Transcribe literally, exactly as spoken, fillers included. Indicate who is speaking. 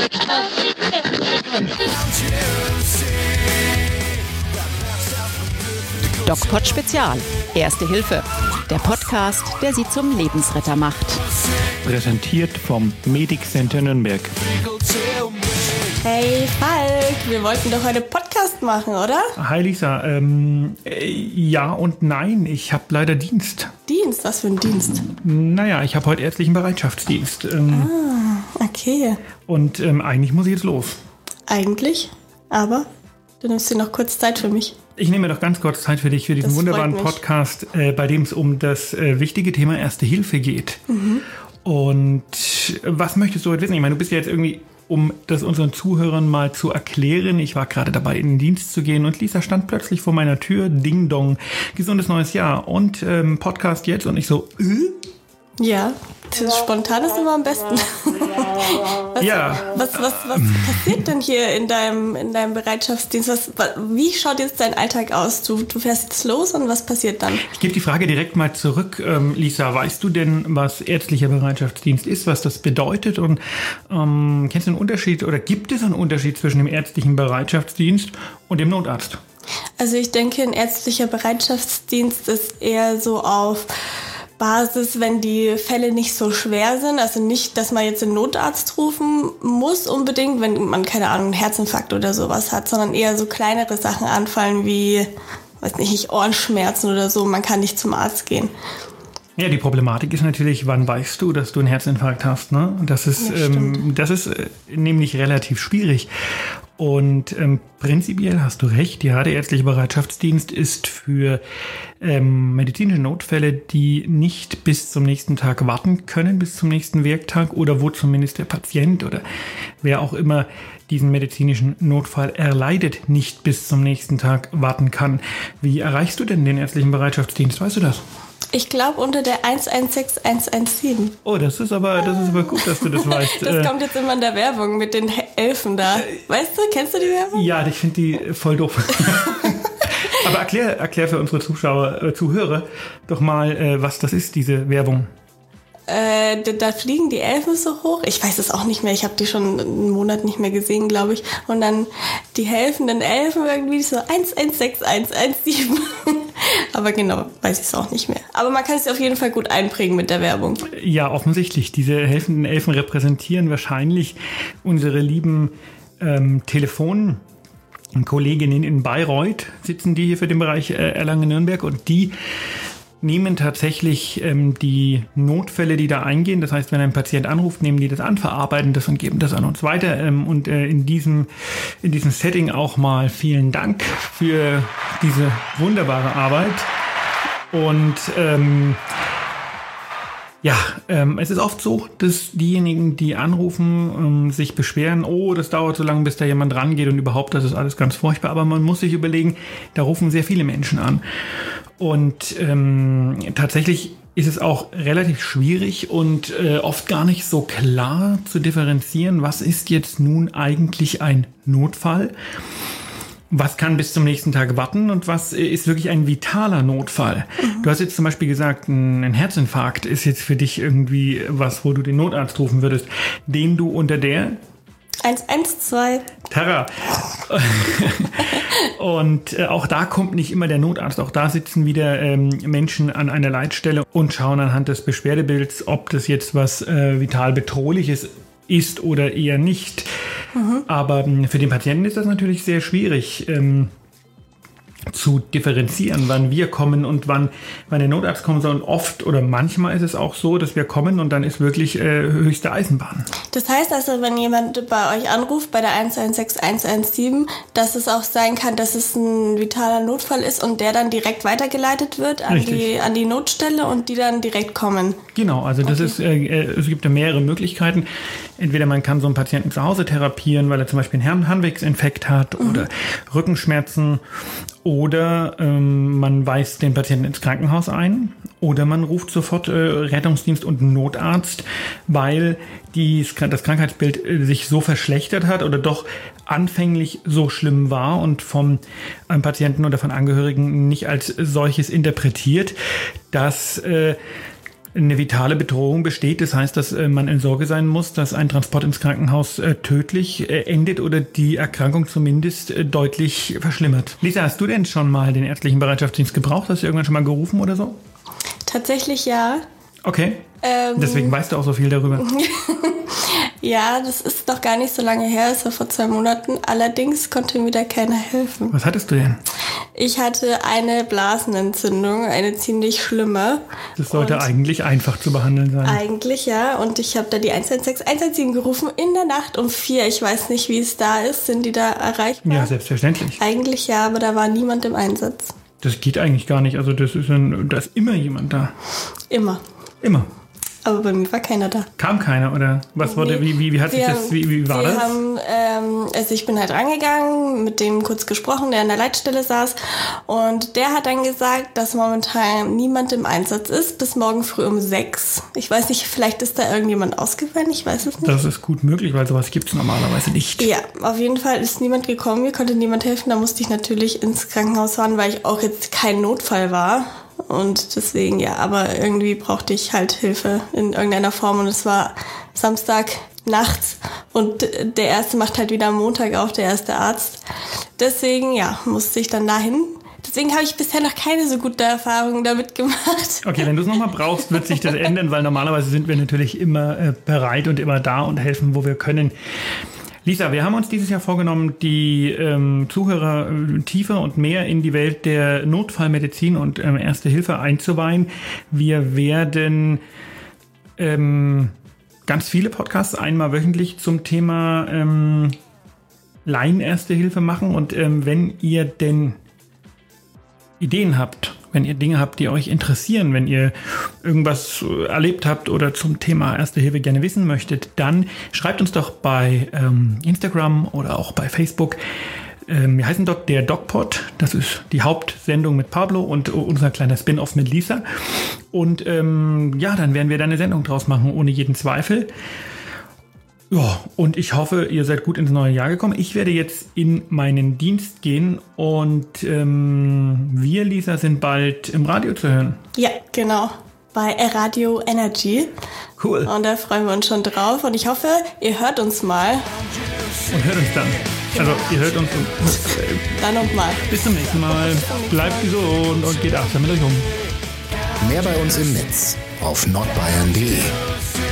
Speaker 1: DocPod Spezial. Erste Hilfe. Der Podcast, der Sie zum Lebensretter macht.
Speaker 2: Präsentiert vom Medic Center Nürnberg.
Speaker 3: Hey Falk, wir wollten doch heute Podcast machen, oder?
Speaker 2: Hi Lisa, ähm, äh, ja und nein, ich habe leider Dienst.
Speaker 3: Dienst? Was für ein Dienst?
Speaker 2: Naja, ich habe heute ärztlichen Bereitschaftsdienst. Ähm,
Speaker 3: ah, okay.
Speaker 2: Und ähm, eigentlich muss ich jetzt los.
Speaker 3: Eigentlich? Aber du nimmst dir noch kurz Zeit für mich.
Speaker 2: Ich nehme mir doch ganz kurz Zeit für dich, für diesen
Speaker 3: Das
Speaker 2: wunderbaren
Speaker 3: freut mich.
Speaker 2: Podcast, äh, bei dem es um das äh, wichtige Thema Erste Hilfe geht.
Speaker 3: Mhm.
Speaker 2: Und was möchtest du heute wissen? Ich meine, du bist ja jetzt irgendwie, um das unseren Zuhörern mal zu erklären, ich war gerade dabei, in den Dienst zu gehen und Lisa stand plötzlich vor meiner Tür, Ding Dong, gesundes neues Jahr und ähm, Podcast jetzt und ich so, äh?
Speaker 3: Ja, das spontan ist immer am besten. was,
Speaker 2: Ja.
Speaker 3: Was, was, was passiert denn hier in deinem, in deinem Bereitschaftsdienst? Was, wie schaut jetzt dein Alltag aus? Du, du fährst jetzt los und was passiert dann?
Speaker 2: Ich gebe die Frage direkt mal zurück. Ähm, Lisa, weißt du denn, was ärztlicher Bereitschaftsdienst ist, was das bedeutet? Und ähm, kennst du einen Unterschied oder gibt es einen Unterschied zwischen dem ärztlichen Bereitschaftsdienst und dem Notarzt?
Speaker 3: Also ich denke, ein ärztlicher Bereitschaftsdienst ist eher so auf Basis, wenn die Fälle nicht so schwer sind, also nicht, dass man jetzt den Notarzt rufen muss unbedingt, wenn man, keine Ahnung, einen Herzinfarkt oder sowas hat, sondern eher so kleinere Sachen anfallen wie, weiß nicht, Ohrenschmerzen oder so, man kann nicht zum Arzt gehen.
Speaker 2: Ja, die Problematik ist natürlich, wann weißt du, dass du einen Herzinfarkt hast, ne? Das ist,
Speaker 3: Ja,
Speaker 2: ähm, das ist äh, nämlich relativ schwierig. Und ähm, prinzipiell hast du recht, ja, der ärztliche Bereitschaftsdienst ist für ähm, medizinische Notfälle, die nicht bis zum nächsten Tag warten können, bis zum nächsten Werktag oder wo zumindest der Patient oder wer auch immer diesen medizinischen Notfall erleidet, nicht bis zum nächsten Tag warten kann. Wie erreichst du denn den ärztlichen Bereitschaftsdienst? Weißt du das?
Speaker 3: Ich glaube unter der eins eins sechs eins eins sieben.
Speaker 2: Oh, das ist aber, das ist aber gut, dass du das weißt.
Speaker 3: Das kommt jetzt immer in der Werbung mit den Elfen da. Weißt du, kennst du die Werbung?
Speaker 2: Ja, ich finde die voll doof. Aber erklär, erklär für unsere Zuschauer, äh, Zuhörer doch mal, äh, was das ist, diese Werbung.
Speaker 3: Äh, da, da fliegen die Elfen so hoch. Ich weiß es auch nicht mehr. Ich habe die schon einen Monat nicht mehr gesehen, glaube ich. Und dann die helfenden Elfen irgendwie so eins eins sechs eins eins sieben. Aber genau, weiß ich es auch nicht mehr. Aber man kann es auf jeden Fall gut einprägen mit der Werbung.
Speaker 2: Ja, offensichtlich. Diese helfenden Elfen repräsentieren wahrscheinlich unsere lieben ähm, Telefonkolleginnen in Bayreuth, sitzen die hier für den Bereich äh, Erlangen-Nürnberg und die nehmen tatsächlich ähm, die Notfälle, die da eingehen. Das heißt, wenn ein Patient anruft, nehmen die das an, verarbeiten das und geben das an uns weiter. Ähm, und äh, in diesem, in diesem Setting auch mal vielen Dank für diese wunderbare Arbeit. Und ähm, ja, ähm, es ist oft so, dass diejenigen, die anrufen, ähm, sich beschweren, oh, das dauert so lange, bis da jemand rangeht und überhaupt, das ist alles ganz furchtbar. Aber man muss sich überlegen, da rufen sehr viele Menschen an. Und ähm, tatsächlich ist es auch relativ schwierig und äh, oft gar nicht so klar zu differenzieren, was ist jetzt nun eigentlich ein Notfall, was kann bis zum nächsten Tag warten und was ist wirklich ein vitaler Notfall. Mhm. Du hast jetzt zum Beispiel gesagt, ein Herzinfarkt ist jetzt für dich irgendwie was, wo du den Notarzt rufen würdest, den du unter der
Speaker 3: eins eins zwei.
Speaker 2: Terra. Und äh, auch da kommt nicht immer der Notarzt. Auch da sitzen wieder ähm, Menschen an einer Leitstelle und schauen anhand des Beschwerdebilds, ob das jetzt was äh, vital Bedrohliches ist oder eher nicht. Mhm. Aber ähm, für den Patienten ist das natürlich sehr schwierig ähm, zu differenzieren, wann wir kommen und wann, wann der Notarzt kommen soll. Und oft oder manchmal ist es auch so, dass wir kommen und dann ist wirklich äh, höchste Eisenbahn.
Speaker 3: Das heißt also, wenn jemand bei euch anruft, bei der eins eins sechs eins eins sieben, dass es auch sein kann, dass es ein vitaler Notfall ist und der dann direkt weitergeleitet wird an, die, an die Notstelle und die dann direkt kommen.
Speaker 2: Genau, also das okay. ist, äh, es gibt ja mehrere Möglichkeiten. Entweder man kann so einen Patienten zu Hause therapieren, weil er zum Beispiel einen Harnwegsinfekt hat mhm. oder Rückenschmerzen. Oder ähm, man weist den Patienten ins Krankenhaus ein oder man ruft sofort äh, Rettungsdienst und Notarzt, weil die, das Krankheitsbild äh, sich so verschlechtert hat oder doch anfänglich so schlimm war und vom äh, Patienten oder von Angehörigen nicht als solches interpretiert, dass äh, eine vitale Bedrohung besteht. Das heißt, dass äh, man in Sorge sein muss, dass ein Transport ins Krankenhaus äh, tödlich äh, endet oder die Erkrankung zumindest äh, deutlich verschlimmert. Lisa, hast du denn schon mal den ärztlichen Bereitschaftsdienst gebraucht? Hast du irgendwann schon mal gerufen oder so?
Speaker 3: Tatsächlich ja.
Speaker 2: Okay. Ähm, Deswegen weißt du auch so viel darüber.
Speaker 3: Ja, das ist noch gar nicht so lange her, es war vor zwei Monaten. Allerdings konnte mir da keiner helfen.
Speaker 2: Was hattest du denn?
Speaker 3: Ich hatte eine Blasenentzündung, eine ziemlich schlimme.
Speaker 2: Das sollte und eigentlich einfach zu behandeln sein.
Speaker 3: Eigentlich ja, und ich habe da die eins eins sechs, eins eins sieben gerufen in der Nacht um vier. Ich weiß nicht, wie es da ist. Sind die da erreichbar?
Speaker 2: Ja, selbstverständlich.
Speaker 3: Eigentlich ja, aber da war niemand im Einsatz.
Speaker 2: Das geht eigentlich gar nicht. Also das ist ein, da ist immer jemand da.
Speaker 3: Immer.
Speaker 2: Immer.
Speaker 3: Aber bei mir war keiner da.
Speaker 2: Kam keiner, oder? Was
Speaker 3: nee.
Speaker 2: wurde, wie, wie, wie hat sich
Speaker 3: wir
Speaker 2: das, wie, wie war
Speaker 3: wir
Speaker 2: das?
Speaker 3: Haben, ähm, also ich bin halt rangegangen, mit dem kurz gesprochen, der an der Leitstelle saß. Und der hat dann gesagt, dass momentan niemand im Einsatz ist, bis morgen früh um sechs. Ich weiß nicht, vielleicht ist da irgendjemand ausgefallen, ich weiß es nicht.
Speaker 2: Das ist gut möglich, weil sowas gibt es normalerweise nicht.
Speaker 3: Ja, auf jeden Fall ist niemand gekommen, mir konnte niemand helfen. Da musste ich natürlich ins Krankenhaus fahren, weil ich auch jetzt kein Notfall war. Und deswegen, ja, aber irgendwie brauchte ich halt Hilfe in irgendeiner Form. Und es war Samstag nachts und der erste macht halt wieder am Montag auf, der erste Arzt. Deswegen, ja, musste ich dann dahin. Deswegen habe ich bisher noch keine so gute Erfahrung damit gemacht.
Speaker 2: Okay, wenn du es nochmal brauchst, wird sich das ändern, weil normalerweise sind wir natürlich immer äh, bereit und immer da und helfen, wo wir können. Lisa, wir haben uns dieses Jahr vorgenommen, die ähm, Zuhörer äh, tiefer und mehr in die Welt der Notfallmedizin und ähm, Erste Hilfe einzuweihen. Wir werden ähm, ganz viele Podcasts einmal wöchentlich zum Thema ähm, Laien-Erste Hilfe machen. Und ähm, wenn ihr denn Ideen habt, wenn ihr Dinge habt, die euch interessieren, wenn ihr irgendwas erlebt habt oder zum Thema Erste Hilfe gerne wissen möchtet, dann schreibt uns doch bei ähm, Instagram oder auch bei Facebook. Ähm, wir heißen dort der DocPod. Das ist die Hauptsendung mit Pablo und unser kleiner Spin-off mit Lisa. Und ähm, ja, dann werden wir da eine Sendung draus machen, ohne jeden Zweifel. Ja, und ich hoffe, ihr seid gut ins neue Jahr gekommen. Ich werde jetzt in meinen Dienst gehen und ähm, wir, Lisa, sind bald im Radio zu hören.
Speaker 3: Ja, genau. Bei Radio Energy.
Speaker 2: Cool.
Speaker 3: Und da freuen wir uns schon drauf. Und ich hoffe, ihr hört uns mal.
Speaker 2: Und hört uns dann. Also, ihr hört uns. Und,
Speaker 3: äh, dann und mal.
Speaker 2: Bis zum nächsten Mal. Bleibt gesund und geht achtsam mit euch um.
Speaker 4: Mehr bei uns im Netz auf nordbayern punkt de.